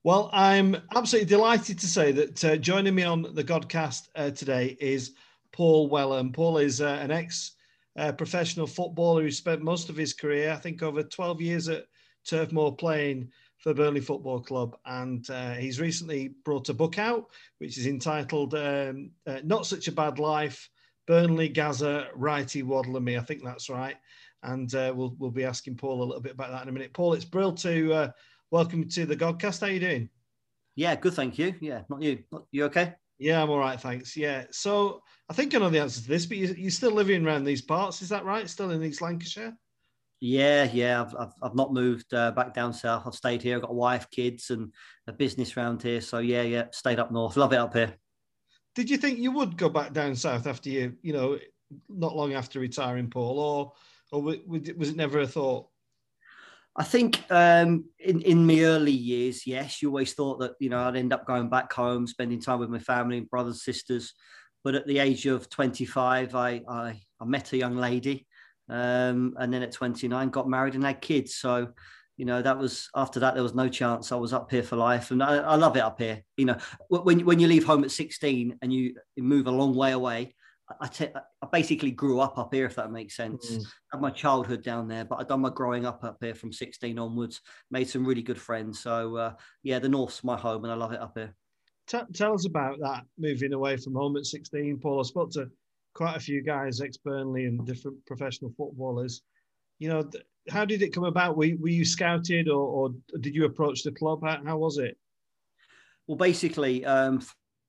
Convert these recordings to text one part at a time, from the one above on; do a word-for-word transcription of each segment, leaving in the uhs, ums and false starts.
Well, I'm absolutely delighted to say that uh, joining me on the Godcast uh, today is Paul Wellham. Paul is uh, an ex-professional uh, footballer who spent most of his career, I think over twelve years at Turf Moor playing for Burnley Football Club. And uh, he's recently brought a book out, which is entitled um, uh, Not Such a Bad Life, Burnley, Gaza, Righty, Waddle and Me. I think that's right. And uh, we'll, we'll be asking Paul a little bit about that in a minute. Paul, it's brilliant to... Uh, Welcome to the Godcast. How are you doing? Yeah, good, thank you. Yeah, not you. You okay? Yeah, I'm all right, thanks. Yeah. So I think I know the answer to this, but you, you're still living around these parts, is that right? Still in East Lancashire? Yeah, yeah. I've I've, I've not moved uh, back down south. I've stayed here. I've got a wife, kids, and a business around here. So yeah, yeah. Stayed up north. Love it up here. Did you think you would go back down south after you, you know, not long after retiring, Paul, or or was it never a thought? I think um, in in my early years, yes, you always thought that you know I'd end up going back home, spending time with my family, brothers, sisters. But at the age of twenty-five, I I, I met a young lady, um, and then at twenty-nine, got married and had kids. So, you know, that was after that there was no chance. I was up here for life, and I, I love it up here. You know, when when you leave home at sixteen and you move a long way away. I, te- I basically grew up up here, if that makes sense. Mm. I had my childhood down there, but I've done my growing up up here from sixteen onwards, made some really good friends. So, uh, yeah, the North's my home and I love it up here. T- tell us about that, moving away from home at sixteen, Paul. I spoke to quite a few guys, ex-Burnley and different professional footballers. You know, th- how did it come about? Were, were you scouted or, or did you approach the club? How, how was it? Well, basically, um,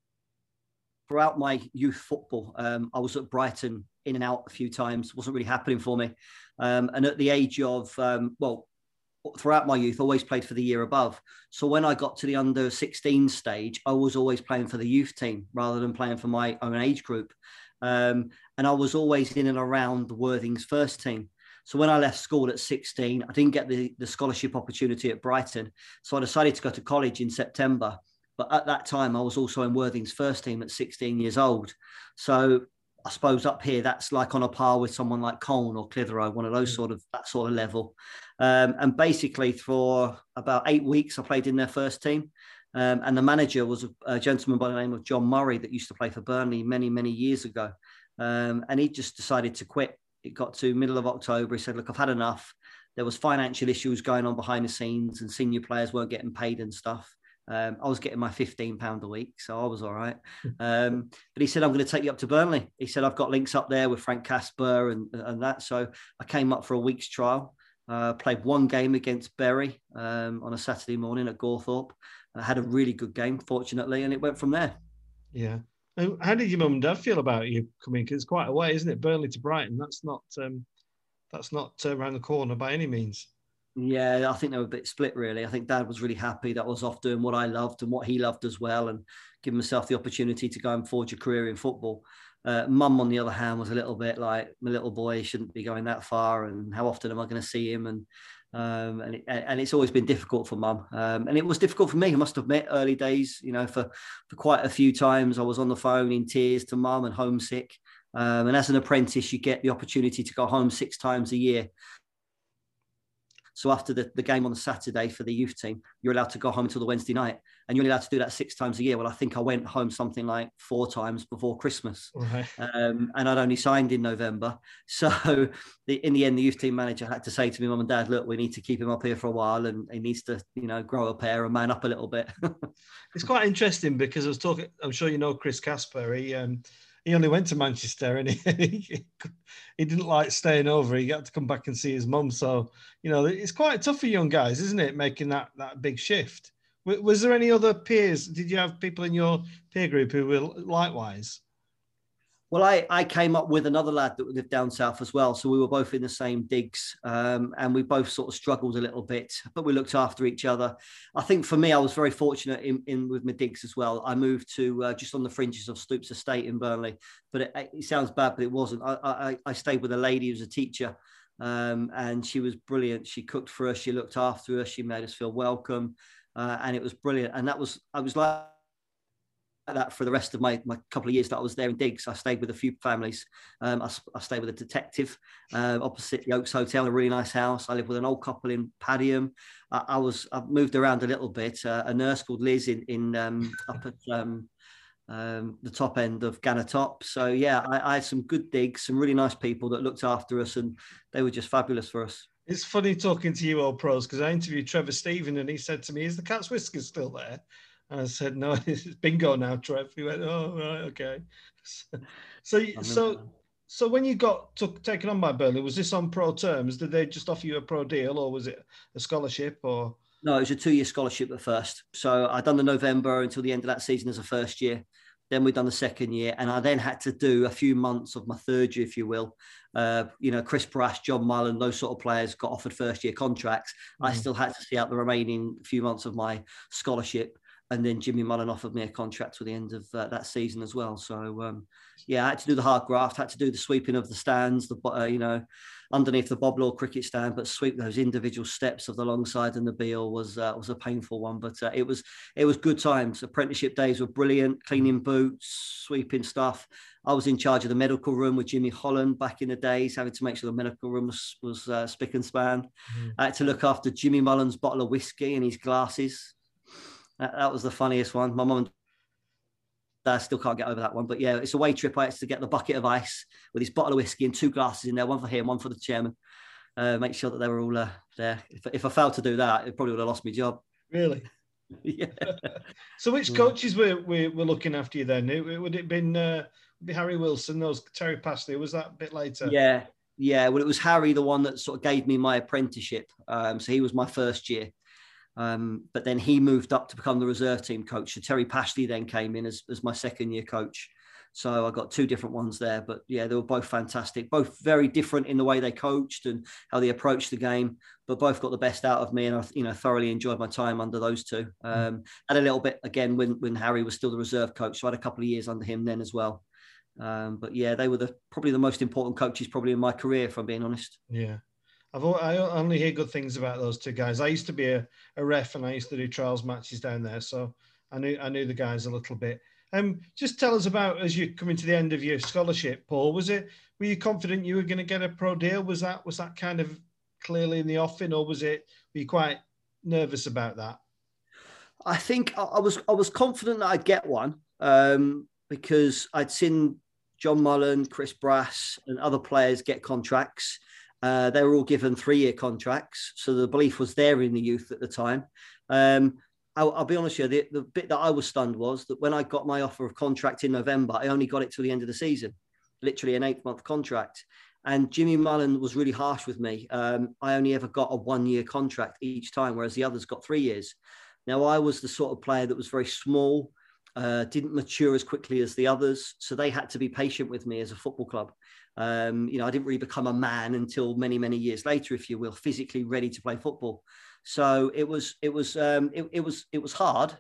throughout my youth football, um, I was at Brighton in and out a few times. Wasn't really happening for me. Um, and at the age of, um, well, throughout my youth, always played for the year above. So when I got to the under sixteen stage, I was always playing for the youth team rather than playing for my own age group. Um, and I was always in and around the Worthing's first team. So when I left school at sixteen, I didn't get the, the scholarship opportunity at Brighton. So I decided to go to college in September. But at that time, I was also in Worthing's first team at sixteen years old. So I suppose up here, that's like on a par with someone like Colne or Clitheroe, one of those sort of, that sort of level. Um, and basically for about eight weeks, I played in their first team. Um, and the manager was a, a gentleman by the name of John Murray that used to play for Burnley many, many years ago. Um, and he just decided to quit. It got to middle of October. He said, look, I've had enough. There was financial issues going on behind the scenes and senior players weren't getting paid and stuff. Um, I was getting my fifteen pounds a week, so I was all right. Um, but he said, I'm going to take you up to Burnley. He said, I've got links up there with Frank Casper and, and that. So I came up for a week's trial, uh, played one game against Bury um, on a Saturday morning at Gawthorpe. I had a really good game, fortunately, and it went from there. Yeah. How did your mum and dad feel about you coming? Because it's quite a way, isn't it? Burnley to Brighton. That's not um, that's not uh, around the corner by any means. Yeah, I think they were a bit split, really. I think Dad was really happy that I was off doing what I loved and what he loved as well, and giving myself the opportunity to go and forge a career in football. Uh, Mum, on the other hand, was a little bit like, my little boy shouldn't be going that far, and how often am I going to see him? And um, and, it, and it's always been difficult for Mum. Um, and it was difficult for me, I must admit, early days, you know, for, for quite a few times I was on the phone in tears to Mum and homesick. Um, and as an apprentice, you get the opportunity to go home six times a year. So after the, the game on the Saturday for the youth team, you're allowed to go home until the Wednesday night, and you're only allowed to do that six times a year. Well, I think I went home something like four times before Christmas, right. um, and I'd only signed in November. So the, in the end, the youth team manager had to say to me, Mum and Dad, look, we need to keep him up here for a while, and he needs to, you know, grow a pair and man up a little bit. It's quite interesting because I was talking, I'm sure you know Chris Casper. He, um, he only went to Manchester and he, he didn't like staying over. He got to come back and see his mum. So, you know, it's quite tough for young guys, isn't it, making that, that big shift? Was there any other peers? Did you have people in your peer group who were likewise? Well, I, I came up with another lad that lived down south as well. So we were both in the same digs, um, and we both sort of struggled a little bit, but we looked after each other. I think for me, I was very fortunate in, in with my digs as well. I moved to uh, just on the fringes of Stoops Estate in Burnley, but it, it sounds bad, but it wasn't. I, I, I stayed with a lady who was a teacher, um, and she was brilliant. She cooked for us. She looked after us. She made us feel welcome, uh, and it was brilliant. And that was, I was like, that for the rest of my, my couple of years that I was there in Diggs. I stayed with a few families. Um, I, I stayed with a detective uh, opposite the Oaks Hotel, a really nice house. I lived with an old couple in Padiham. I, I was I've moved around a little bit. Uh, a nurse called Liz in in um, up at um, um, the top end of Ganna Top. So yeah, I, I had some good digs, some really nice people that looked after us, and they were just fabulous for us. It's funny talking to you old pros because I interviewed Trevor Stephen and he said to me, "Is the Cat's Whiskers still there?" And I said, "No, it's bingo now, Trev." He went, "Oh, right, okay." So, so, so when you got took, taken on by Burnley, was this on pro terms? Did they just offer you a pro deal, or was it a scholarship? Or no, it was a two-year scholarship at first. So I'd done the November until the end of that season as a first year. Then we'd done the second year, and I then had to do a few months of my third year, if you will. Uh, you know, Chris Brass, John Mullen, those sort of players got offered first-year contracts. Mm. I still had to see out the remaining few months of my scholarship. And then Jimmy Mullen offered me a contract to the end of uh, that season as well. So, um, yeah, I had to do the hard graft, had to do the sweeping of the stands, the uh, you know, underneath the Bob Law cricket stand, but sweep those individual steps of the long side and the Beale was uh, was a painful one. But uh, it was it was good times. Apprenticeship days were brilliant, cleaning boots, sweeping stuff. I was in charge of the medical room with Jimmy Holland back in the days, having to make sure the medical room was, was uh, spick and span. Mm. I had to look after Jimmy Mullen's bottle of whiskey and his glasses. That, that was the funniest one. My mum and dad still can't get over that one. But yeah, it's a way trip. I had to get the bucket of ice with his bottle of whiskey and two glasses in there, one for him, one for the chairman. Uh, make sure that they were all uh, there. If, if I failed to do that, it probably would have lost my job. Really? Yeah. So which coaches were, were, were looking after you then? It, would it have been uh, be Harry Wilson, those Terry Passley? Was that a bit later? Yeah. Yeah. Well, it was Harry, the one that sort of gave me my apprenticeship. Um, so he was my first year. Um, but then he moved up to become the reserve team coach. So Terry Pashley then came in as, as my second year coach. So I got two different ones there. But yeah, they were both fantastic, both very different in the way they coached and how they approached the game, but both got the best out of me. And I, you know, thoroughly enjoyed my time under those two. Um, and a little bit again when, when Harry was still the reserve coach. So I had a couple of years under him then as well. Um, but yeah, they were the probably the most important coaches probably in my career, if I'm being honest. Yeah. I've I only hear good things about those two guys. I used to be a, a ref and I used to do trials matches down there, so I knew I knew the guys a little bit. Um, just tell us about as you're coming to the end of your scholarship, Paul. Was it were you confident you were going to get a pro deal? Was that was that kind of clearly in the offing, or was it were you quite nervous about that? I think I was I was confident that I'd get one um, because I'd seen John Mullen, Chris Brass, and other players get contracts. Uh, they were all given three-year contracts, so the belief was there in the youth at the time. Um, I'll, I'll be honest with you, the, the bit that I was stunned was that when I got my offer of contract in November, I only got it till the end of the season, literally an eight-month contract. And Jimmy Mullen was really harsh with me. Um, I only ever got a one-year contract each time, whereas the others got three years. Now, I was the sort of player that was very small, uh, didn't mature as quickly as the others, so they had to be patient with me as a football club. Um, you know, I didn't really become a man until many, many years later, if you will, physically ready to play football. So it was, it was, um, it, it was, it was hard.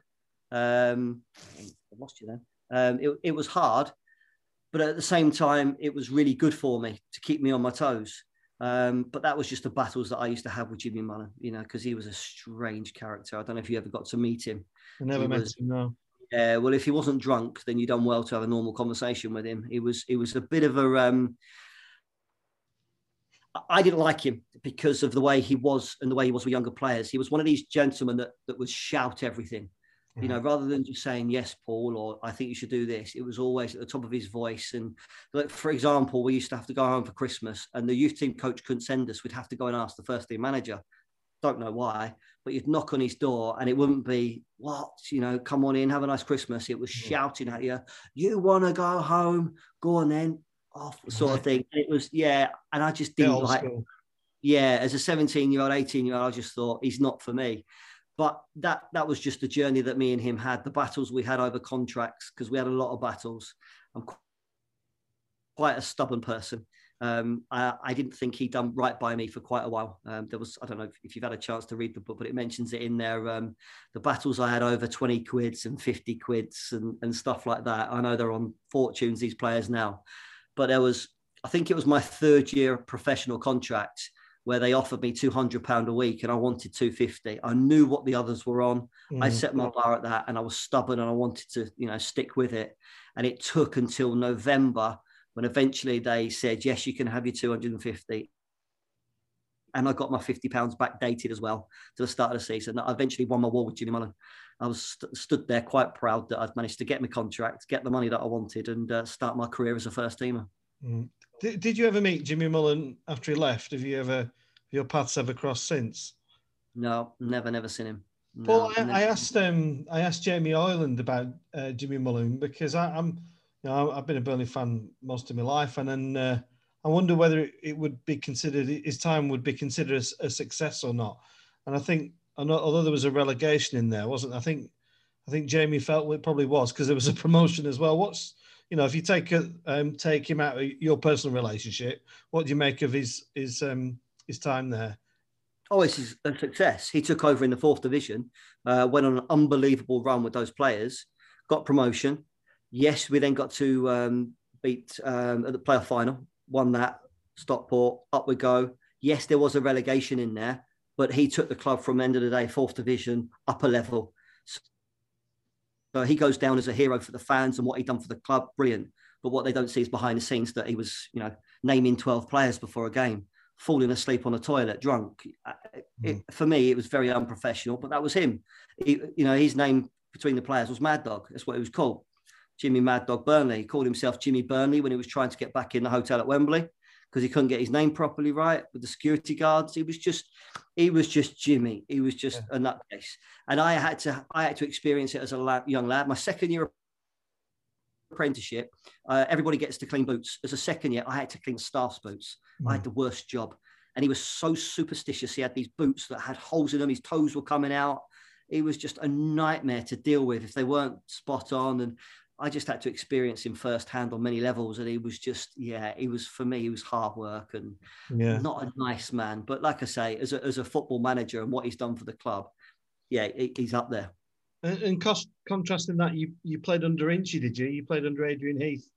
Um, I lost you then. Um, it, it was hard, but at the same time, it was really good for me to keep me on my toes. Um, but that was just the battles that I used to have with Jimmy Mullen, you know, because he was a strange character. I don't know if you ever got to meet him. I never he met was, him, no. Yeah, uh, well, if he wasn't drunk, then you done well to have a normal conversation with him. He was, he was a bit of a. Um, I didn't like him because of the way he was and the way he was with younger players. He was one of these gentlemen that that would shout everything, yeah. You know, rather than just saying yes, Paul, or I think you should do this. It was always at the top of his voice. And like, for example, we used to have to go home for Christmas, and the youth team coach couldn't send us. We'd have to go and ask the first team manager. Don't know why, but you'd knock on his door and it wouldn't be, what, you know, come on in, have a nice Christmas. It was shouting at you, you want to go home? Go on then, off, sort of thing. It was, yeah. And I just didn't like, school. yeah, as a seventeen year old, eighteen year old, I just thought he's not for me. But that that was just the journey that me and him had, the battles we had over contracts, because we had a lot of battles. I'm quite a stubborn person. Um, I, I didn't think he'd done right by me for quite a while. Um, there was, I don't know if, if you've had a chance to read the book, but it mentions it in there. Um, the battles I had over twenty quids and fifty quids and, and stuff like that. I know they're on fortunes, these players now, but there was, I think it was my third year professional contract where they offered me two hundred pounds a week and I wanted two hundred fifty. I knew what the others were on. Mm. I set my bar at that, and I was stubborn and I wanted to, you know, stick with it. And it took until November when eventually they said, yes, you can have your two hundred fifty. And I got my fifty pounds backdated as well to the start of the season. I eventually won my war with Jimmy Mullen. I was st- stood there quite proud that I'd managed to get my contract, get the money that I wanted, and uh, start my career as a first teamer. Mm. Did, did you ever meet Jimmy Mullen after he left? Have you ever, your paths ever crossed since? No, never, never seen him. No, Paul, I, I asked um, I asked Jamie Ireland about uh, Jimmy Mullen because I, I'm, you know, I've been a Burnley fan most of my life, and then uh, I wonder whether it, it would be considered, his time would be considered a, a success or not. And I think, although there was a relegation in there, wasn't? I think, I think Jamie felt it probably was because there was a promotion as well. What's, you know, if you take a, um, take him out of your personal relationship, what do you make of his his um, his time there? Oh, it's a success. He took over in the fourth division, uh, went on an unbelievable run with those players, got promotion. Yes, we then got to um, beat um, at the playoff final, won that, Stockport, up we go. Yes, there was a relegation in there, but he took the club from the end of the day, fourth division, upper level. So he goes down as a hero for the fans and what he done for the club, brilliant. But what they don't see is behind the scenes that he was, you know, naming twelve players before a game, falling asleep on a toilet, drunk. It, mm. For me, it was very unprofessional, but that was him. He, you know, his name between the players was Mad Dog. That's what he was called. Jimmy Mad Dog Burnley. He called himself Jimmy Burnley when he was trying to get back in the hotel at Wembley because he couldn't get his name properly right with the security guards. He was just, he was just Jimmy. He was just yeah. a nutcase. And I had to, I had to experience it as a lad, young lad. My second year apprenticeship, uh, everybody gets to clean boots. As a second year, I had to clean staff's boots. Mm. I had the worst job. And he was so superstitious. He had these boots that had holes in them. His toes were coming out. It was just a nightmare to deal with if they weren't spot on. And I just had to experience him firsthand on many levels. And he was just, yeah, he was, for me, he was hard work and yeah. not a nice man. But like I say, as a, as a football manager and what he's done for the club, yeah, he's up there. And, and cost, contrasting that, you, you played under Inchy, did you? You played under Adrian Heath.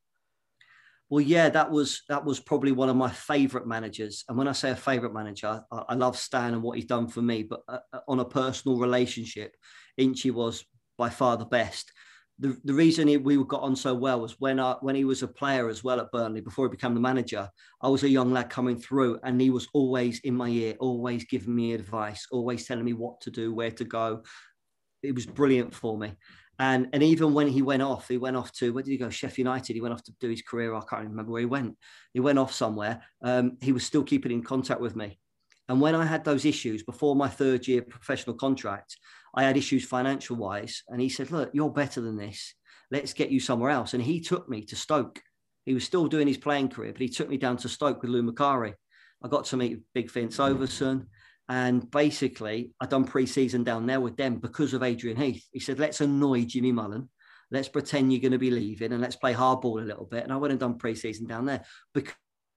Well, yeah, that was that was probably one of my favourite managers. And when I say a favourite manager, I, I love Stan and what he's done for me. But uh, on a personal relationship, Inchy was by far the best. The, the reason he, we got on so well was when I, when he was a player as well at Burnley, before he became the manager, I was a young lad coming through and he was always in my ear, always giving me advice, always telling me what to do, where to go. It was brilliant for me. And, and even when he went off, he went off to, where did he go? Sheffield United. He went off to do his career. I can't remember where he went. He went off somewhere. Um, he was still keeping in contact with me. And when I had those issues before my third year professional contract, I had issues financial wise. And he said, look, you're better than this. Let's get you somewhere else. And he took me to Stoke. He was still doing his playing career, but he took me down to Stoke with Lou Macari. I got to meet Big Vince Overson. And basically, I done pre-season down there with them because of Adrian Heath. He said, let's annoy Jimmy Mullen. Let's pretend you're going to be leaving and let's play hardball a little bit. And I went and done pre-season down there because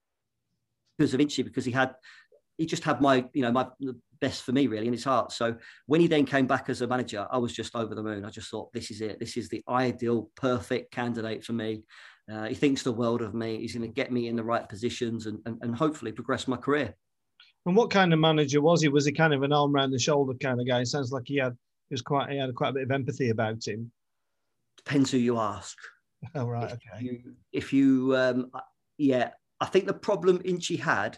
of Inchy, because he had, he just had my, you know, my best for me really in his heart. So when he then came back as a manager, I was just over the moon. I just thought, this is it. This is the ideal, perfect candidate for me. Uh, he thinks the world of me. He's going to get me in the right positions and, and, and hopefully progress my career. And what kind of manager was he? Was he kind of an arm around the shoulder kind of guy? It sounds like he had, he was quite, he had quite a bit of empathy about him. Depends who you ask. Oh, right. If Okay. You, if you, um, yeah, I think the problem Inchy had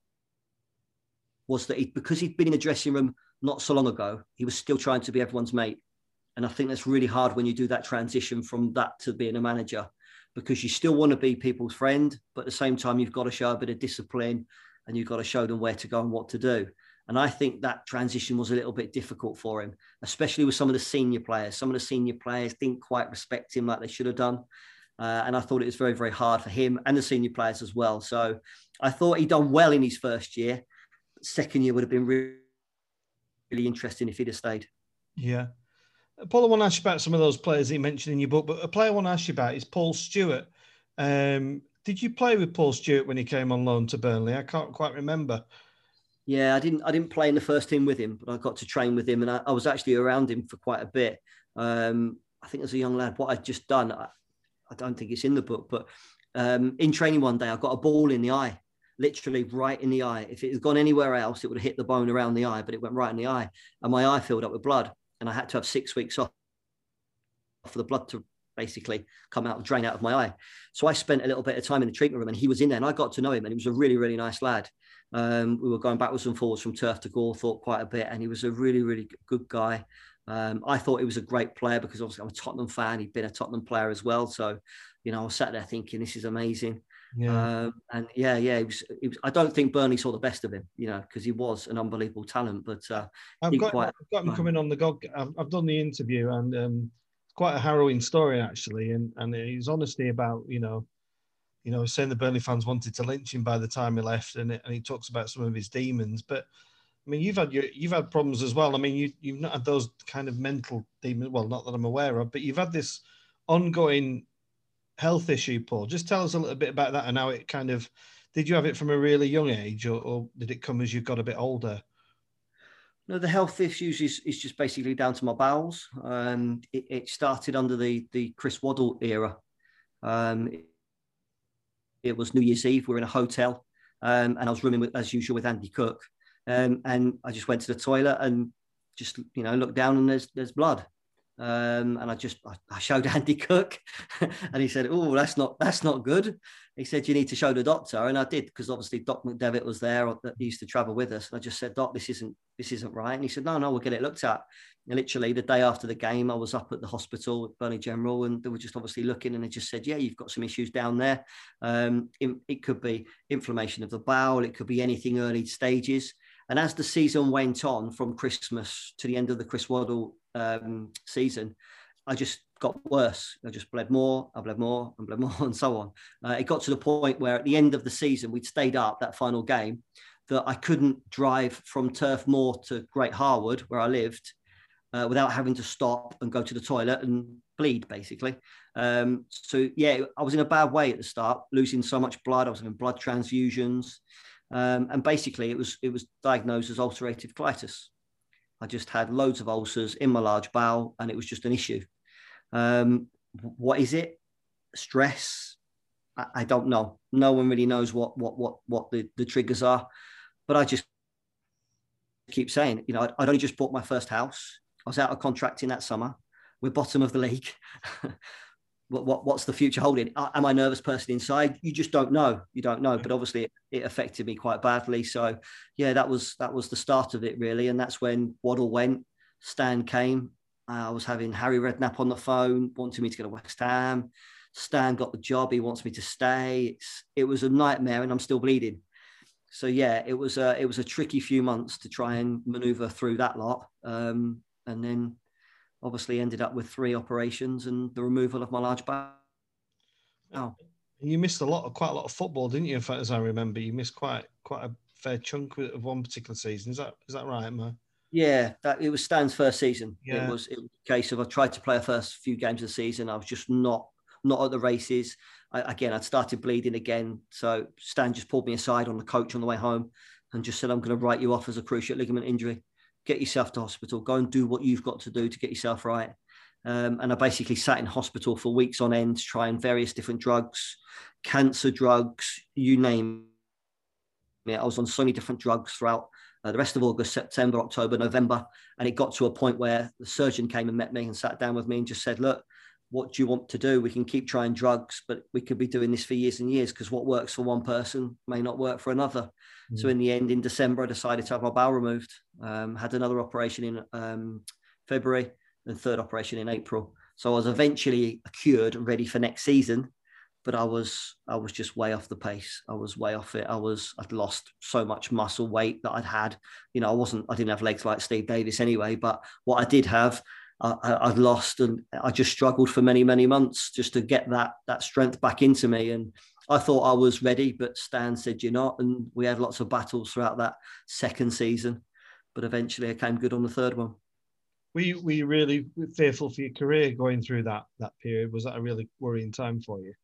was that he, because he'd been in a dressing room not so long ago, he was still trying to be everyone's mate. And I think that's really hard when you do that transition from that to being a manager, because you still want to be people's friend, but at the same time, you've got to show a bit of discipline and you've got to show them where to go and what to do. And I think that transition was a little bit difficult for him, especially with some of the senior players. Some of the senior players didn't quite respect him like they should have done. Uh, and I thought it was very, very hard for him and the senior players as well. So I thought he'd done well in his first year. Second year would have been really, really interesting if he'd have stayed. Yeah. Paul, I want to ask you about some of those players that you mentioned in your book, but a player I want to ask you about is Paul Stewart. Um, Did you play with Paul Stewart when he came on loan to Burnley? I can't quite remember. Yeah, I didn't. I didn't play in the first team with him, but I got to train with him, and I, I was actually around him for quite a bit. Um, I think as a young lad, what I'd just done, I, I don't think it's in the book, but um, in training one day, I got a ball in the eye, literally right in the eye. If it had gone anywhere else, it would have hit the bone around the eye, but it went right in the eye. And my eye filled up with blood. And I had to have six weeks off for the blood to basically come out and drain out of my eye. So I spent a little bit of time in the treatment room, and he was in there, and I got to know him, and he was a really, really nice lad. Um, we were going backwards and forwards from Turf to Gawthorpe quite a bit, and he was a really, really good guy. Um, I thought he was a great player because obviously I'm a Tottenham fan. He'd been a Tottenham player as well. So, you know, I was sat there thinking, this is amazing. Yeah. Um, and yeah, yeah, it was, it was, I don't think Burnley saw the best of him, you know, because he was an unbelievable talent. But uh, I've, got, quite, I've got him coming on the God. I've, I've done the interview, and um, it's quite a harrowing story actually. And and his honesty about, you know, you know, saying the Burnley fans wanted to lynch him by the time he left, and it, and he talks about some of his demons. But I mean, you've had your, you've had problems as well. I mean, you you've not had those kind of mental demons. Well, not that I'm aware of, but you've had this ongoing health issue, Paul. Just tell us a little bit about that and how it kind of, did you have it from a really young age, or, or did it come as you got a bit older? No, the health issues is, is just basically down to my bowels. Um, it, it started under the, the Chris Waddle era. Um, it, it was New Year's Eve. We were in a hotel, um, and I was rooming with, as usual, with Andy Cook. Um, and I just went to the toilet and just, you know, looked down, and there's there's blood. Um, and I just, I, I showed Andy Cook, and he said, "Oh, that's not, that's not good." He said, "You need to show the doctor." And I did, because obviously Doc McDevitt was there, that used to travel with us. And I just said, "Doc, this isn't, this isn't right." And he said, "No, no, we'll get it looked at." And literally the day after the game, I was up at the hospital at Burnley General, and they were just obviously looking, and they just said, "Yeah, you've got some issues down there. Um, it, it could be inflammation of the bowel. It could be anything early stages." And as the season went on, from Christmas to the end of the Chris Waddle um, season, I just got worse. I just bled more, I bled more, and bled more, and so on. Uh, it got to the point where at the end of the season, we'd stayed up that final game, that I couldn't drive from Turf Moor to Great Harwood, where I lived, uh, without having to stop and go to the toilet and bleed, basically. Um, so, yeah, I was in a bad way at the start, losing so much blood. I was having blood transfusions. Um, and basically, it was it was diagnosed as ulcerative colitis. I just had loads of ulcers in my large bowel, and it was just an issue. Um, what is it? Stress? I, I don't know. No one really knows what what what what the, the triggers are. But I just keep saying, you know, I'd, I'd only just bought my first house. I was out of contract in that summer. We're bottom of the league. What, what what's the future holding? Am I a nervous person inside? You just don't know. You don't know. But obviously, it, it affected me quite badly. So, yeah, that was that was the start of it, really. And that's when Waddle went. Stan came. I was having Harry Redknapp on the phone, wanting me to go to West Ham. Stan got the job. He wants me to stay. It's, it was a nightmare, and I'm still bleeding. So, yeah, it was a, it was a tricky few months to try and manoeuvre through that lot. Um, and then obviously ended up with three operations and the removal of my large bowel. Oh. You missed a lot of quite a lot of football, didn't you? As I remember, you missed quite quite a fair chunk of one particular season. Is that is that right, Mo? Yeah, that it was Stan's first season. Yeah. It was it was a case of I tried to play the first few games of the season. I was just not not at the races. I, again, I'd started bleeding again. So Stan just pulled me aside on the coach on the way home and just said, "I'm going to write you off as a cruciate ligament injury. Get yourself to hospital, go and do what you've got to do to get yourself right." Um, and I basically sat in hospital for weeks on end, trying various different drugs, cancer drugs, you name it. I was on so many different drugs throughout uh, the rest of August, September, October, November. And it got to a point where the surgeon came and met me and sat down with me and just said, "Look, what do you want to do? We can keep trying drugs, but we could be doing this for years and years, because what works for one person may not work for another." Mm. So in the end, in December, I decided to have my bowel removed. Um, had another operation in um, February and third operation in April. So I was eventually cured and ready for next season, but I was I was just way off the pace. I was way off it. I was I'd lost so much muscle weight that I'd had. You know, I wasn't I didn't have legs like Steve Davis anyway, but what I did have, I, I'd lost, and I just struggled for many, many months just to get that that strength back into me. And I thought I was ready, but Stan said, "You're not." And we had lots of battles throughout that second season, but eventually I came good on the third one. Were you, were you really fearful for your career going through that that period? Was that a really worrying time for you?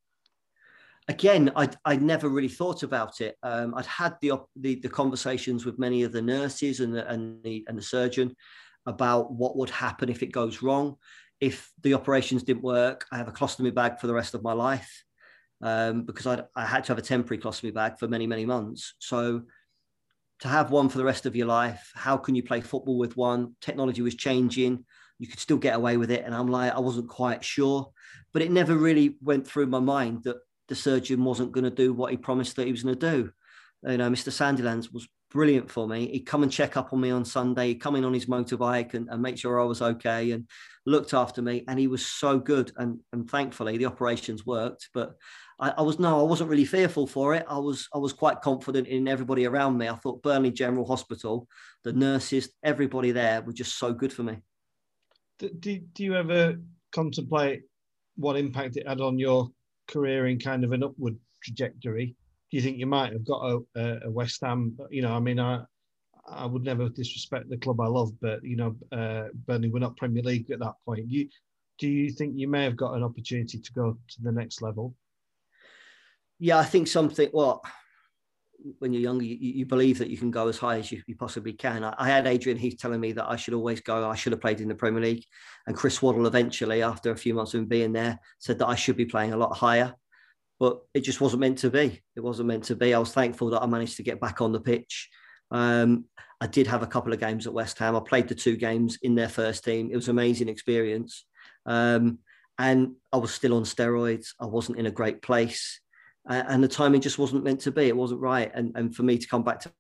Again, I'd, I'd never really thought about it. Um, I'd had the, the the conversations with many of the nurses and the, and the and the surgeon about what would happen if it goes wrong. If the operations didn't work, I have a colostomy bag for the rest of my life. um, because I'd, I had to have a temporary colostomy bag for many, many months. So to have one for the rest of your life, how can you play football with one? Technology was changing. You could still get away with it. And I'm like, I wasn't quite sure, but it never really went through my mind that the surgeon wasn't going to do what he promised that he was going to do. You know, Mister Sandilands was brilliant for me. He'd come and check up on me on Sunday, he'd come in on his motorbike and, and make sure I was okay and looked after me. And he was so good. And, and thankfully the operations worked, but I, I was, no, I wasn't really fearful for it. I was, I was quite confident in everybody around me. I thought Burnley General Hospital, the nurses, everybody there were just so good for me. Do, do, do you ever contemplate what impact it had on your career in kind of an upward trajectory? Do you think you might have got a, a West Ham? You know, I mean, I I would never disrespect the club I love, but you know, uh, Burnley were not Premier League at that point. You, do you think you may have got an opportunity to go to the next level? Yeah, I think something. Well, when you're younger, you, you believe that you can go as high as you, you possibly can. I, I had Adrian Heath telling me that I should always go. I should have played in the Premier League, and Chris Waddle eventually, after a few months of him being there, said that I should be playing a lot higher. But it just wasn't meant to be. It wasn't meant to be. I was thankful that I managed to get back on the pitch. Um, I did have a couple of games at West Ham. I played the two games in their first team. It was an amazing experience. Um, and I was still on steroids. I wasn't in a great place. Uh, and the timing just wasn't meant to be. It wasn't right. And, and for me to come back to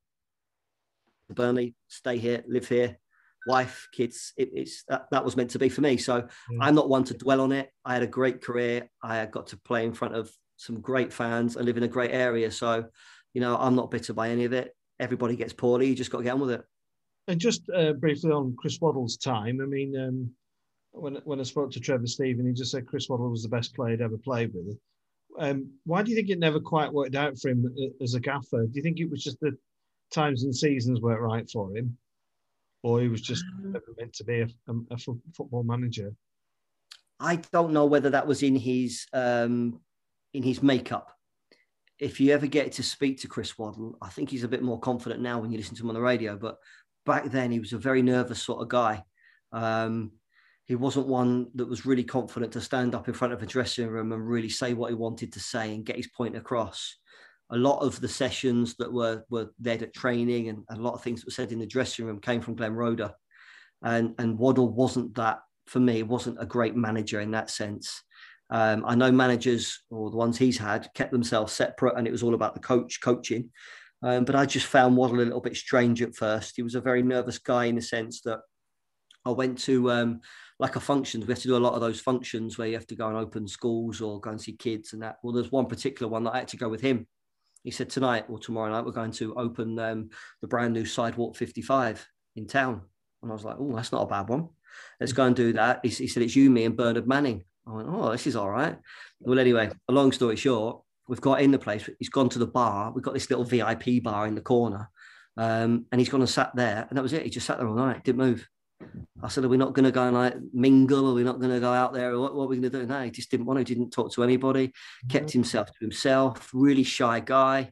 Burnley, stay here, live here, wife, kids, it, it's that, that was meant to be for me. So yeah. I'm not one to dwell on it. I had a great career. I got to play in front of some great fans. I live in a great area. So, you know, I'm not bitter by any of it. Everybody gets poorly. You just got to get on with it. And just uh, briefly on Chris Waddle's time, I mean, um, when, when I spoke to Trevor Steven, he just said Chris Waddle was the best player he'd ever played with. Um, why do you think it never quite worked out for him as a gaffer? Do you think it was just the times and seasons weren't right for him? Or he was just never meant to be a, a, a football manager? I don't know whether that was in his... Um... in his makeup. If you ever get to speak to Chris Waddle, I think he's a bit more confident now when you listen to him on the radio, but back then he was a very nervous sort of guy. Um, he wasn't one that was really confident to stand up in front of a dressing room and really say what he wanted to say and get his point across. A lot of the sessions that were, were there at training and a lot of things that were said in the dressing room came from Glenn Roeder. And, and Waddle wasn't that, for me, wasn't a great manager in that sense. Um, I know managers, or the ones he's had, kept themselves separate and it was all about the coach coaching. Um, but I just found Waddle a little bit strange at first. He was a very nervous guy in the sense that I went to um, like a functions. We have to do a lot of those functions where you have to go and open schools or go and see kids and that. Well, there's one particular one that I had to go with him. He said, tonight or tomorrow night, we're going to open um, the brand new Sidewalk fifty-five in town. And I was like, oh, that's not a bad one. Let's go and do that. He, he said, it's you, me and Bernard Manning. I went, oh, this is all right. Well, anyway, a long story short, we've got in the place. He's gone to the bar. We've got this little V I P bar in the corner. Um, and he's gone and sat there. And that was it. He just sat there all night, didn't move. I said, are we not going to go and like mingle? Are we not going to go out there? What, what are we going to do? No, he just didn't want to. He didn't talk to anybody, kept himself to himself, really shy guy.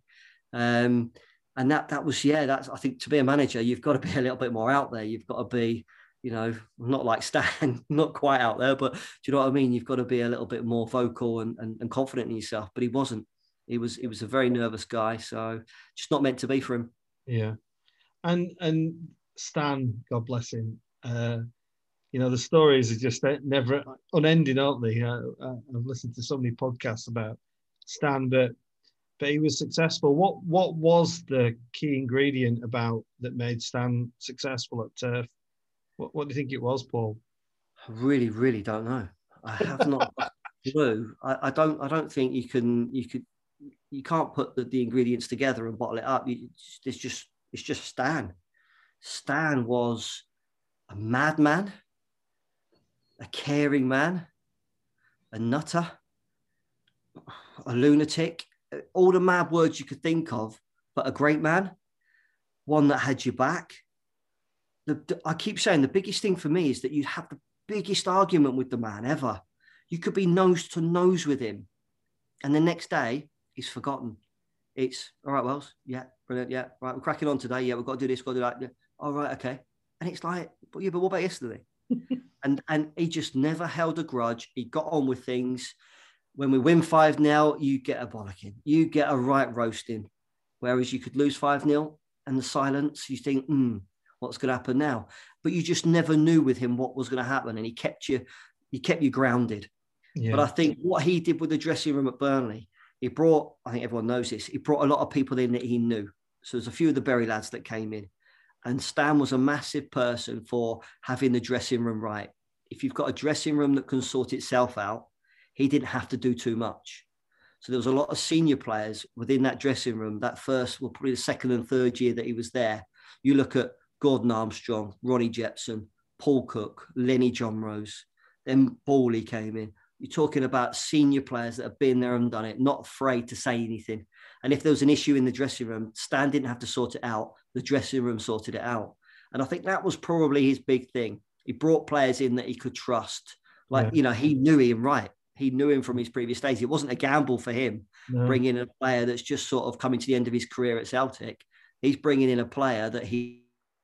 Um, and that that was, yeah, that's, I think to be a manager, you've got to be a little bit more out there. You've got to be, you know, not like Stan, not quite out there, but do you know what I mean? You've got to be a little bit more vocal and, and, and confident in yourself. But he wasn't. He was he was a very nervous guy, so just not meant to be for him. Yeah, and and Stan, God bless him. Uh, you know, the stories are just never unending, aren't they? Uh, I've listened to so many podcasts about Stan, but but he was successful. What what was the key ingredient about that made Stan successful at Turf? What, what do you think it was, Paul? I really, really don't know. I have not a clue. I, I don't. I don't think you can. You could. You can't put the, the ingredients together and bottle it up. You, it's just. It's just Stan. Stan was a madman, a caring man, a nutter, a lunatic. All the mad words you could think of, but a great man. One that had your back. The, the, I keep saying the biggest thing for me is that you have the biggest argument with the man ever. You could be nose to nose with him. And the next day, he's forgotten. It's, all right, Wells, yeah, brilliant, yeah, right, we're cracking on today, yeah, we've got to do this, got to do that. Yeah. All right, okay. And it's like, but yeah, but what about yesterday? and and he just never held a grudge. He got on with things. When we win five nil, you get a bollocking. You get a right roasting. Whereas you could lose five nil and the silence, you think, hmm, what's going to happen now? But you just never knew with him what was going to happen. And he kept you, he kept you grounded. Yeah. But I think what he did with the dressing room at Burnley, he brought, I think everyone knows this, he brought a lot of people in that he knew. So there's a few of the Bury lads that came in. And Stan was a massive person for having the dressing room right. If you've got a dressing room that can sort itself out, he didn't have to do too much. So there was a lot of senior players within that dressing room, that first, well, probably the second and third year that he was there. You look at Gordon Armstrong, Ronnie Jepson, Paul Cook, Lenny John Rose, then Bawley came in. You're talking about senior players that have been there and done it, not afraid to say anything. And if there was an issue in the dressing room, Stan didn't have to sort it out. The dressing room sorted it out. And I think that was probably his big thing. He brought players in that he could trust. Like, yeah. you know, he knew him right. He knew him from his previous days. It wasn't a gamble for him no. bringing in a player that's just sort of coming to the end of his career at Celtic. He's bringing in a player that he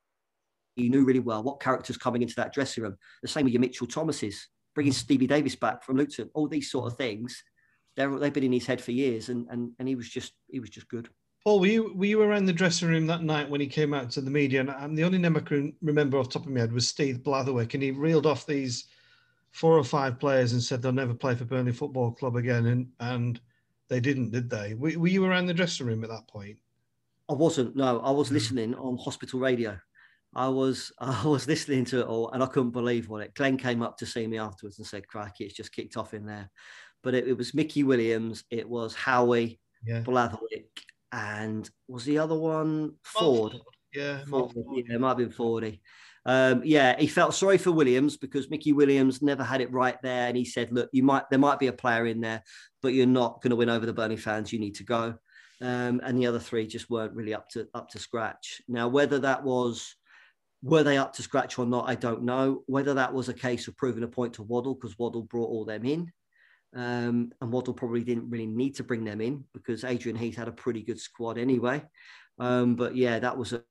he knew really well, what characters coming into that dressing room. The same with your Mitchell Thomases, bringing Stevie Davis back from Luton. All these sort of things, they're, they've been in his head for years, and and and he was just he was just good. Paul, were you were you around the dressing room that night when he came out to the media? And I'm the only name I can remember off the top of my head was Steve Blatherwick, and he reeled off these four or five players and said they'll never play for Burnley Football Club again, and and they didn't, did they? Were, were you around the dressing room at that point? I wasn't. No, I was listening on hospital radio. I was I was listening to it all, and I couldn't believe what it. Glenn came up to see me afterwards and said, "Crikey, it's just kicked off in there." But it, it was Mickey Williams, it was Howie, yeah. Blatherwick, and was the other one Ford? Ford. Yeah, Ford. Ford. Yeah, it might have been Fordy. Um, yeah, he felt sorry for Williams because Mickey Williams never had it right there, and he said, "Look, you might there might be a player in there, but you're not going to win over the Burnley fans. You need to go." Um, and the other three just weren't really up to up to scratch. Now, whether that was were they up to scratch or not, I don't know. Whether that was a case of proving a point to Waddle because Waddle brought all them in, um, and Waddle probably didn't really need to bring them in because Adrian Heath had a pretty good squad anyway. Um, but yeah, that was a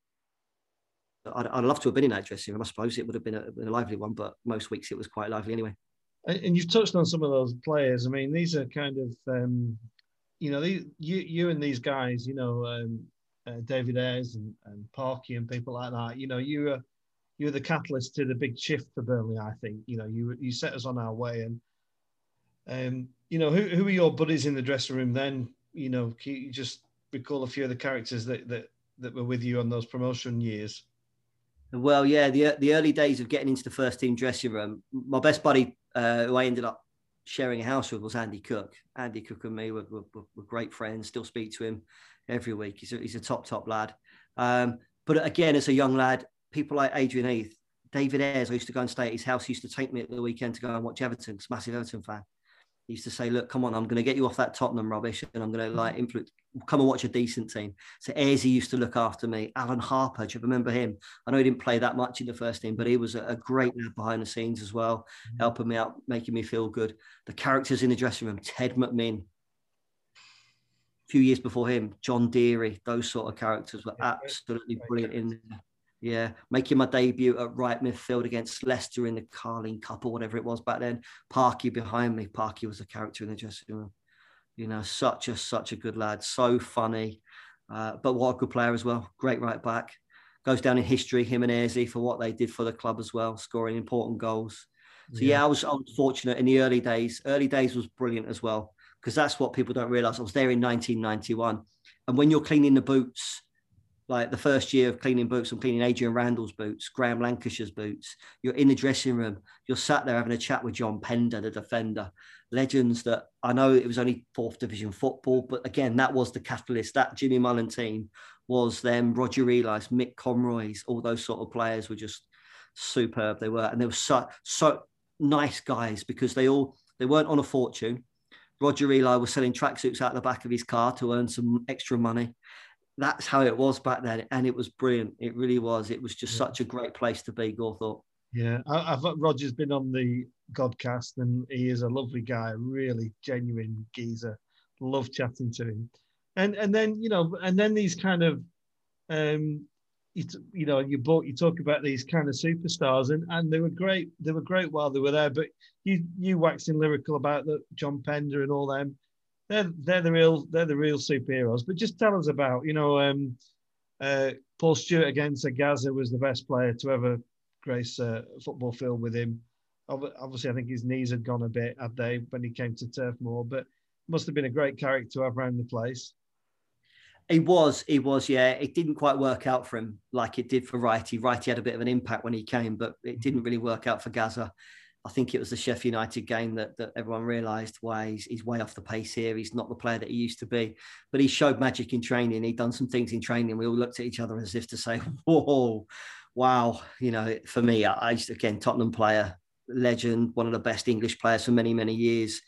I'd, I'd love to have been in that dressing room. I suppose it would have been a, been a lively one, but most weeks it was quite lively anyway. And you've touched on some of those players. I mean, these are kind of, um, you know, these, you you and these guys, you know, um, uh, David Ayres and, and Parky and people like that. You know, you were you were the catalyst to the big shift for Burnley. I think you know you you set us on our way. And um, you know, who who were your buddies in the dressing room then? You know, can you just recall a few of the characters that that that were with you on those promotion years? Well, yeah, the the early days of getting into the first team dressing room, my best buddy, uh, who I ended up sharing a house with, was Andy Cook. Andy Cook and me were, were, were great friends. Still speak to him every week. He's a, he's a top, top lad. Um, but again, as a young lad, people like Adrian Heath, David Ayres, I used to go and stay at his house. He used to take me at the weekend to go and watch Everton. He's a massive Everton fan. He used to say, "Look, come on, I'm going to get you off that Tottenham rubbish, and I'm going to like influence. Come and watch a decent team." So Ayres used to look after me. Alan Harper, do you remember him? I know he didn't play that much in the first team, but he was a, a great lad behind the scenes as well, mm-hmm. helping me out, making me feel good. The characters in the dressing room, Ted McMinn. A few years before him, John Deary, those sort of characters were absolutely brilliant in there. Yeah, making my debut at right midfield against Leicester in the Carling Cup or whatever it was back then. Parky behind me. Parky was a character in the dressing room. You know, such a such a good lad, so funny, uh, but what a good player as well. Great right back. Goes down in history, him and Ayresy, for what they did for the club as well, scoring important goals. So yeah, yeah I was I was fortunate in the early days. Early days was brilliant as well because that's what people don't realise. I was there in nineteen ninety-one, and when you're cleaning the boots. Like the first year of cleaning boots, I'm cleaning Adrian Randall's boots, Graham Lancashire's boots. You're in the dressing room. You're sat there having a chat with John Pender, the defender. Legends that I know it was only fourth division football, but again, that was the catalyst. That Jimmy Mullen team was them, Roger Eli's, Mick Conroy's, all those sort of players were just superb. They were, and they were so, so nice guys because they all, they weren't on a fortune. Roger Eli was selling tracksuits out the back of his car to earn some extra money. That's how it was back then, and it was brilliant. It really was. It was just yeah. such a great place to be, Gawthorpe. Yeah, I, I've Roger's been on the Godcast, and he is a lovely guy, really genuine geezer. Love chatting to him, and and then you know, and then these kind of, um, you, you know, in your book, you talk about these kind of superstars, and, and they were great. They were great while they were there. But you you waxing lyrical about the John Pender and all them. They're they're the real they're the real superheroes. But just tell us about, you know, um, uh, Paul Stewart again said Gazza was the best player to ever grace a football field with him. Obviously, I think his knees had gone a bit, had they, when he came to Turf Moor, but must have been a great character to have around the place. He was, he was, yeah. It didn't quite work out for him like it did for Wrighty. Wrighty had a bit of an impact when he came, but it didn't really work out for Gazza. I think it was the Sheffield United game that, that everyone realised why he's, he's way off the pace here. He's not the player that he used to be, but he showed magic in training. He'd done some things in training. We all looked at each other as if to say, whoa, wow. You know, for me, I, I just, again, Tottenham player, legend, one of the best English players for many, many years.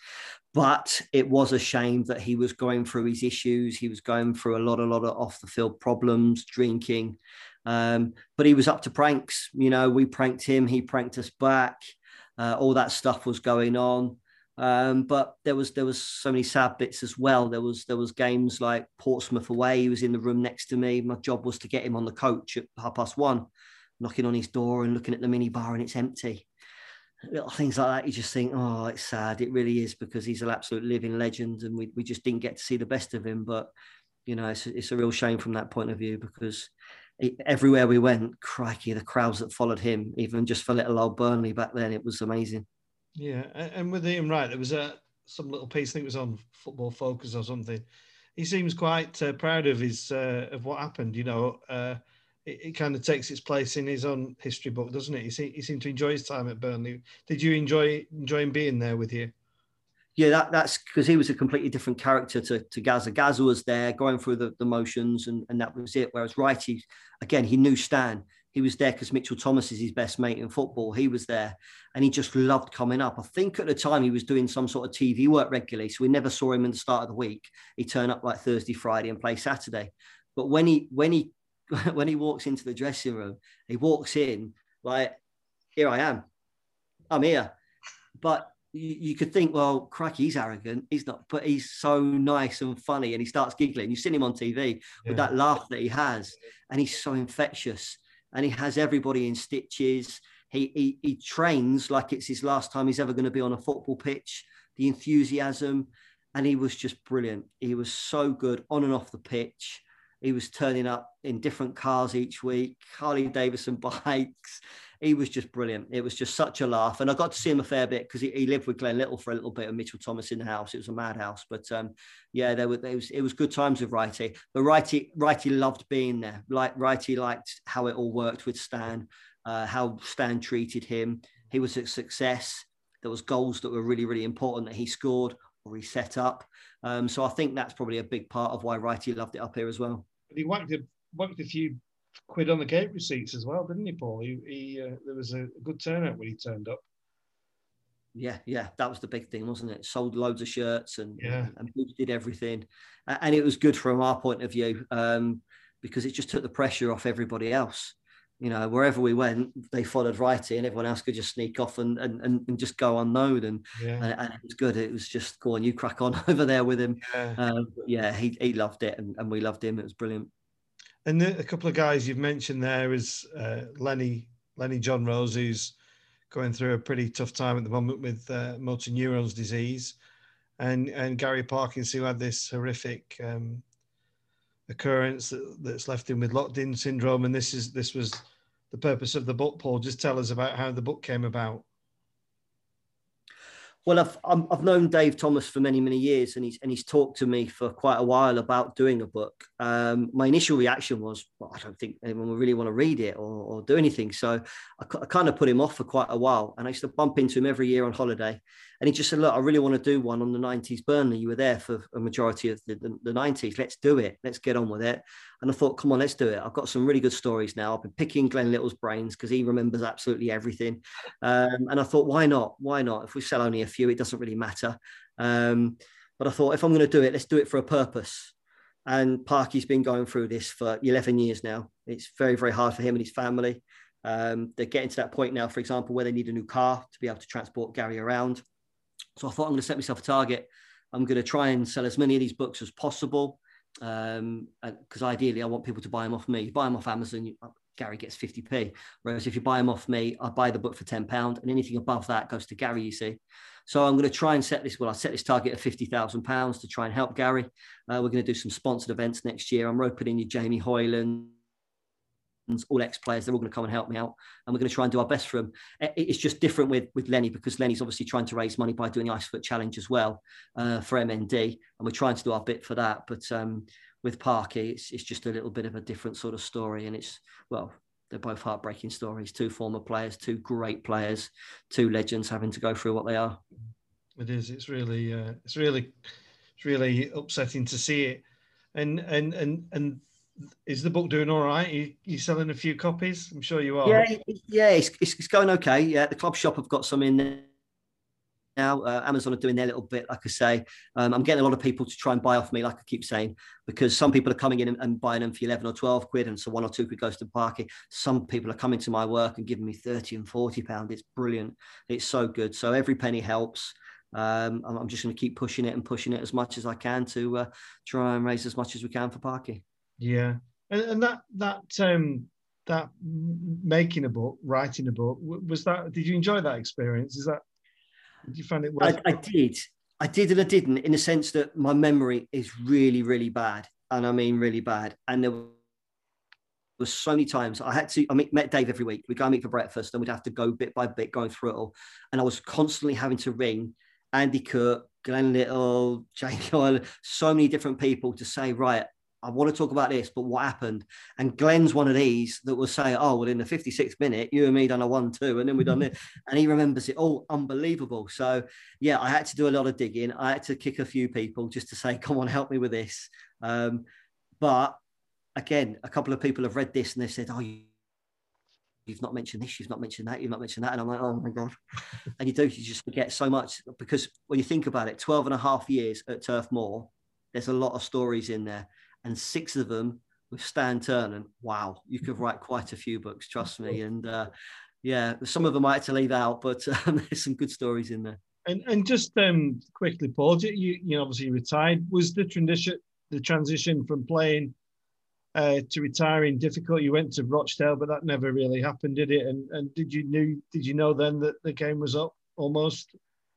But it was a shame that he was going through his issues. He was going through a lot, a lot of off the field problems, drinking. Um, but he was up to pranks. You know, we pranked him. He pranked us back. Uh, all that stuff was going on. Um, but there was there was so many sad bits as well. There was there was games like Portsmouth away. He was in the room next to me. My job was to get him on the coach at half past one, knocking on his door and looking at the mini bar and it's empty. Little things like that, you just think, oh, it's sad. It really is, because he's an absolute living legend and we, we just didn't get to see the best of him. But, you know, it's, it's a real shame from that point of view, because it, everywhere we went, crikey, the crowds that followed him, even just for little old Burnley back then, it was amazing. Yeah, and with Ian Wright, there was a some little piece, I think it was on Football Focus or something. He seems quite uh, proud of his uh, of what happened, you know. Uh, It, it kind of takes its place in his own history book, doesn't it? He, se- he seemed to enjoy his time at Burnley. Did you enjoy enjoy him being there with you? Yeah, that, that's because he was a completely different character to, to Gazza. Gazza was there going through the, the motions and, and that was it. Whereas Wrighty, again, he knew Stan. He was there because Mitchell Thomas is his best mate in football. He was there and he just loved coming up. I think at the time he was doing some sort of T V work regularly. So we never saw him in the start of the week. He'd turn up like Thursday, Friday and play Saturday. But when he when he when he walks into the dressing room, he walks in like, here I am, I'm here. But you, you could think, well, crikey, he's arrogant. He's not, but he's so nice and funny and he starts giggling. You've seen him on T V yeah. with that laugh that he has, and he's so infectious and he has everybody in stitches. He, he, he trains like it's his last time he's ever going to be on a football pitch, the enthusiasm, and he was just brilliant. He was so good on and off the pitch. He was turning up in different cars each week, Harley Davidson bikes. He was just brilliant. It was just such a laugh. And I got to see him a fair bit because he, he lived with Glenn Little for a little bit and Mitchell Thomas in the house. It was a madhouse. But um, yeah, there were, there was, it was good times with Wrighty. But Wrighty, Wrighty loved being there. Like Wrighty liked how it all worked with Stan, uh, how Stan treated him. He was a success. There was goals that were really, really important that he scored or he set up. Um, so I think that's probably a big part of why Wrighty loved it up here as well. But he whacked a, whacked a few quid on the gate receipts as well, didn't he, Paul? He, he uh, there was a good turnout when he turned up. Yeah, yeah, that was the big thing, wasn't it? Sold loads of shirts and yeah. and did everything, and it was good from our point of view um, because it just took the pressure off everybody else. You know, wherever we went, they followed Wrighty, and everyone else could just sneak off and and, and just go unknown. And, yeah. and and it was good. It was just go on, you crack on over there with him. Yeah, um, yeah he he loved it, and, and we loved him. It was brilliant. And the, a couple of guys you've mentioned there is uh, Lenny Lenny John Rose, who's going through a pretty tough time at the moment with uh, motor neurons disease, and and Gary Parkins, who had this horrific um, occurrence that, that's left him with locked-in syndrome. And this is this was the purpose of the book. Paul, just tell us about how the book came about. Well, I've I've known Dave Thomas for many, many years, and he's and he's talked to me for quite a while about doing a book. Um, my initial reaction was, well, I don't think anyone will really want to read it or, or do anything. So I, I kind of put him off for quite a while, and I used to bump into him every year on holiday. And he just said, look, I really want to do one on the nineties Burnley. You were there for a majority of the, the, the nineties. Let's do it. Let's get on with it. And I thought, come on, let's do it. I've got some really good stories now. I've been picking Glenn Little's brains because he remembers absolutely everything. Um, and I thought, why not? Why not? If we sell only a few, it doesn't really matter. Um, but I thought, if I'm going to do it, let's do it for a purpose. And Parky's been going through this for eleven years now. It's very, very hard for him and his family. Um, they're getting to that point now, for example, where they need a new car to be able to transport Gary around. So I thought, I'm going to set myself a target. I'm going to try and sell as many of these books as possible. Um, because ideally I want people to buy them off me. You buy them off Amazon, you, Gary gets fifty p. Whereas if you buy them off me, I buy the book for ten pounds, and anything above that goes to Gary, you see. So I'm going to try and set this, well, I set this target of fifty thousand pounds to try and help Gary. Uh, we're going to do some sponsored events next year. I'm roping in your Jamie Hoyland, all ex-players. They're all going to come and help me out. And we're going to try and do our best for them. It's just different with, with Lenny, because Lenny's obviously trying to raise money by doing the Icefoot Challenge as well uh, for M N D. And we're trying to do our bit for that. But um, with Parky, it's, it's just a little bit of a different sort of story. And it's, well, they're both heartbreaking stories. Two former players, two great players, two legends having to go through what they are. It is. It's really, uh, it's really, it's really upsetting to see it. And and and and is the book doing all right? You you selling a few copies? I'm sure you are. Yeah, yeah, it's, it's, it's going okay. Yeah, the club shop have got some in there now. Uh, Amazon are doing their little bit, like I say. Um, I'm getting a lot of people to try and buy off me, like I keep saying, because some people are coming in and, and buying them for eleven or twelve quid, and so one or two quid goes to Parky. Some people are coming to my work and giving me thirty and forty pounds. It's brilliant. It's so good. So every penny helps. Um, I'm, I'm just going to keep pushing it and pushing it as much as I can to uh, try and raise as much as we can for Parky. Yeah, and, and that that um, that making a book, writing a book, was that? Did you enjoy that experience? Is that? Did you find it worth? I, I did, I did, and I didn't, in the sense that my memory is really, really bad, and I mean really bad. And there was so many times I had to. I meet, met Dave every week. We'd go and meet for breakfast, and we'd have to go bit by bit going through it all. And I was constantly having to ring Andy Cook, Glenn Little, Jamie Hoyle, so many different people to say, right, I want to talk about this, but what happened? And Glenn's one of these that will say, oh, well, in the fifty-sixth minute, you and me done a one, two, and then we done it. And he remembers it all. Unbelievable. So yeah, I had to do a lot of digging. I had to kick a few people just to say, come on, help me with this. Um, but again, a couple of people have read this and they said, oh, you you've not mentioned this, you've not mentioned that, you've not mentioned that. And I'm like, oh my God. And you do, you just forget so much, because when you think about it, twelve and a half years at Turf Moor, there's a lot of stories in there. And six of them with Stan Turner. Wow, you could write quite a few books, trust me. And uh, yeah, some of them I had to leave out, but um, there's some good stories in there. And and just um, quickly, Paul, you you obviously retired. Was the transition the transition from playing Uh, to retiring difficult? You went to Rochdale, but that never really happened, did it? And and did you knew did you know then that the game was up almost?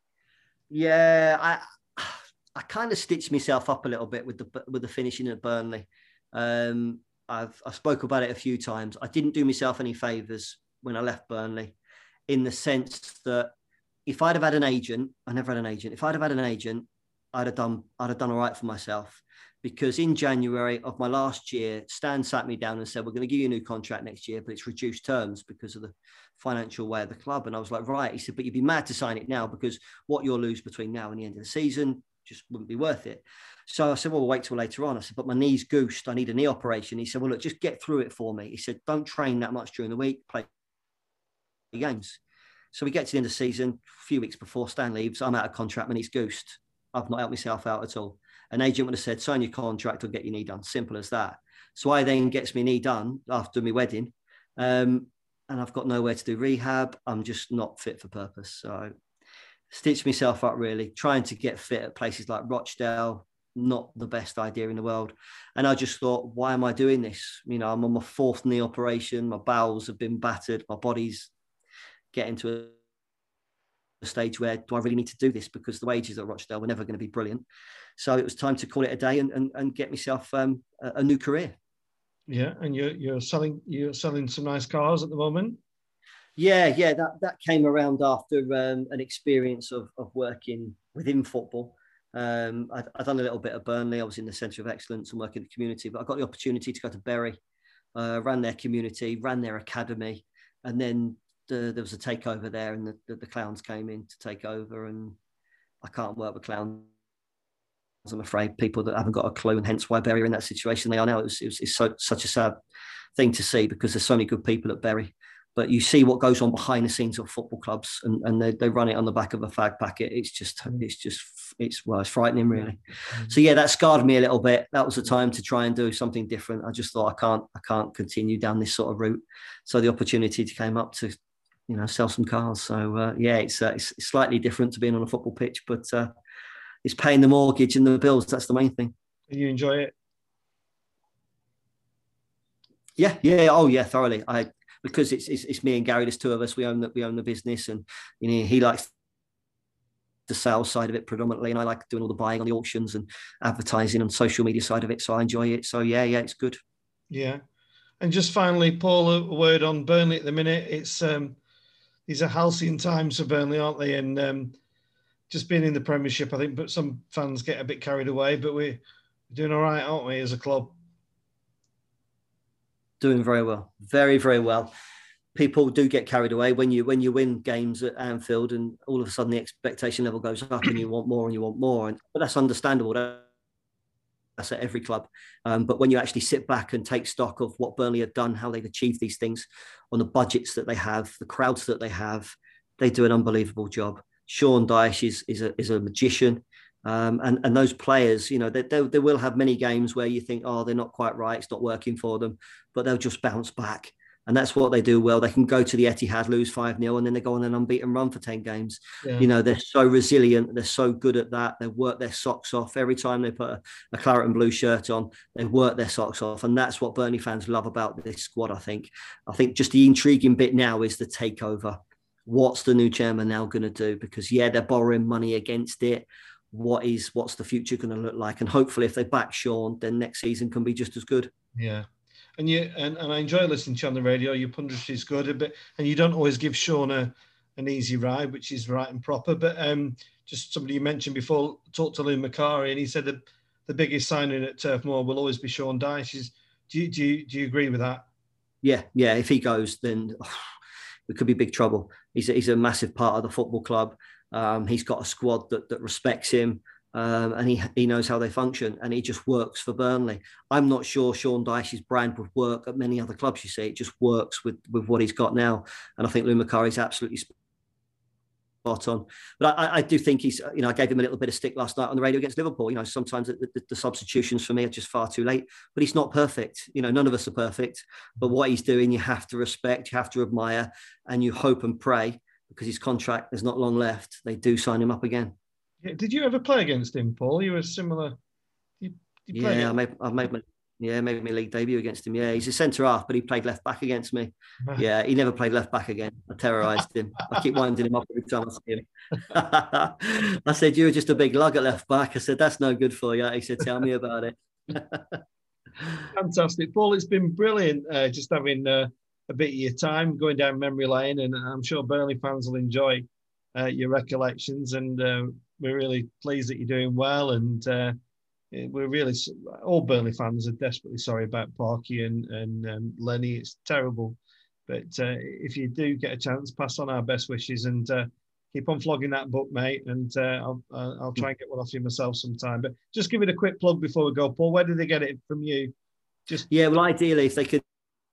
Yeah, I I kind of stitched myself up a little bit with the with the finishing at Burnley. Um, I've I spoke about it a few times. I didn't do myself any favours when I left Burnley, in the sense that if I'd have had an agent, I never had an agent. If I'd have had an agent, I'd have done I'd have done all right for myself. Because in January of my last year, Stan sat me down and said, we're going to give you a new contract next year, but it's reduced terms because of the financial way of the club. And I was like, right. He said, but you'd be mad to sign it now, because what you'll lose between now and the end of the season just wouldn't be worth it. So I said, well, we'll wait till later on. I said, but my knee's goosed. I need a knee operation. He said, well, look, just get through it for me. He said, don't train that much during the week, play games. So we get to the end of the season, a few weeks before Stan leaves, I'm out of contract, my knee's goosed. I've not helped myself out at all. An agent would have said, sign your contract or get your knee done. Simple as that. So I then gets my knee done after my wedding. Um, and I've got nowhere to do rehab. I'm just not fit for purpose. So I stitched myself up, really, trying to get fit at places like Rochdale. Not the best idea in the world. And I just thought, why am I doing this? You know, I'm on my fourth knee operation. My bowels have been battered. My body's getting to a stage where, do I really need to do this? Because the wages at Rochdale were never going to be brilliant. So it was time to call it a day and and, and get myself um, a, a new career. Yeah, and you're you're selling you're selling some nice cars at the moment. Yeah, yeah, that that came around after um, an experience of of working within football. Um, I'd, I'd done a little bit of Burnley. I was in the Centre of Excellence and working in the community, but I got the opportunity to go to Bury, uh, ran their community, ran their academy, and then the, there was a takeover there, and the, the, the clowns came in to take over, and I can't work with clowns. I'm afraid, people that haven't got a clue, and hence why Bury are in that situation they are now. It was, it was it's so, such a sad thing to see, because there's so many good people at Bury, but you see what goes on behind the scenes of football clubs, and, and they, they run it on the back of a fag packet. It's just, it's just, it's, well, it's frightening, really. Mm-hmm. So yeah, that scarred me a little bit. That was the time to try and do something different. I just thought, I can't, I can't continue down this sort of route. So the opportunity came up to, you know, sell some cars. So uh, yeah, it's, uh, it's slightly different to being on a football pitch, but uh, it's paying the mortgage and the bills. That's the main thing. You enjoy it? Yeah, yeah, oh yeah, thoroughly. I because it's, it's it's me and Gary. There's two of us. We own the we own the business, and you know he likes the sales side of it predominantly, and I like doing all the buying on the auctions and advertising and social media side of it. So I enjoy it. So yeah, yeah, it's good. Yeah. And just finally, Paul, a word on Burnley at the minute. It's um, these are halcyon times for Burnley, aren't they? And um, just being in the Premiership, I think, but some fans get a bit carried away. But we're doing all right, aren't we, as a club? Doing very well, very very well. People do get carried away when you when you win games at Anfield, and all of a sudden the expectation level goes up, and you want more and you want more. And but that's understandable. That's at every club. Um, but when you actually sit back and take stock of what Burnley have done, how they've achieved these things, on the budgets that they have, the crowds that they have, they do an unbelievable job. Sean Dyche is is a is a magician. Um, and, and those players, you know, they, they, they will have many games where you think, oh, they're not quite right, it's not working for them, but they'll just bounce back. And that's what they do well. They can go to the Etihad, lose five nil, and then they go on an unbeaten run for ten games. Yeah. You know, they're so resilient. They're so good at that. They work their socks off. Every time they put a, a claret and blue shirt on, they work their socks off. And that's what Burnley fans love about this squad, I think. I think just the intriguing bit now is the takeover. What's the new chairman now going to do? Because, yeah, they're borrowing money against it. What is, what's the future going to look like? And hopefully if they back Sean, then next season can be just as good. Yeah. And you and, and I enjoy listening to you on the radio. Your punditry is good, but and you don't always give Sean a, an easy ride, which is right and proper. But um, just somebody you mentioned before talked to Lou Macari, and he said that the biggest signing at Turf Moor will always be Sean Dyche. Is, do you do you, do you agree with that? Yeah, yeah. If he goes, then oh, it could be big trouble. He's a, he's a massive part of the football club. Um, he's got a squad that that respects him. Um, and he he knows how they function, and he just works for Burnley. I'm not sure Sean Dyche's brand would work at many other clubs. You see, it just works with with what he's got now, and I think Lou Macari is absolutely spot on. But I, I do think he's, you know, I gave him a little bit of stick last night on the radio against Liverpool. You know, sometimes the, the, the substitutions for me are just far too late. But he's not perfect. You know, none of us are perfect. But what he's doing, you have to respect, you have to admire, and you hope and pray, because his contract, there's not long left, they do sign him up again. Did you ever play against him, Paul? You were similar. You, you yeah, I made, I've made my yeah, made my league debut against him. Yeah, he's a centre half, but he played left back against me. Yeah, he never played left back again. I terrorised him. I keep winding him up every time I see him. I said, "You were just a big lug at left back." I said, "That's no good for you." He said, "Tell me about it." Fantastic, Paul. It's been brilliant uh, just having uh, a bit of your time going down memory lane, and I'm sure Burnley fans will enjoy uh, your recollections. And uh, we're really pleased that you're doing well, and uh, we're really, all Burnley fans are desperately sorry about Parky and, and um, Lenny. It's terrible, but uh, if you do get a chance, pass on our best wishes, and uh, keep on flogging that book, mate, and uh, I'll, uh, I'll try and get one off you myself sometime. But just give it a quick plug before we go, Paul. Where did they get it from you? Just Yeah, well, ideally, if they could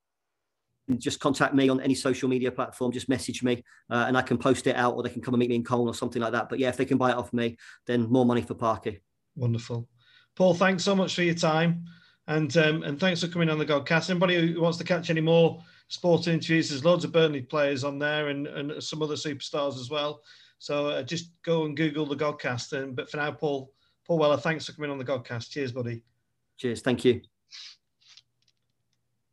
just contact me on any social media platform, just message me uh, and I can post it out, or they can come and meet me in Colne or something like that. But yeah, if they can buy it off me, then more money for Parky. Wonderful. Paul, thanks so much for your time, and um, and thanks for coming on the Godcast. Anybody who wants to catch any more sporting interviews, there's loads of Burnley players on there, and, and some other superstars as well. So uh, just go and Google the Godcast. And but for now, Paul, Paul Weller, thanks for coming on the Godcast. Cheers, buddy. Cheers. Thank you.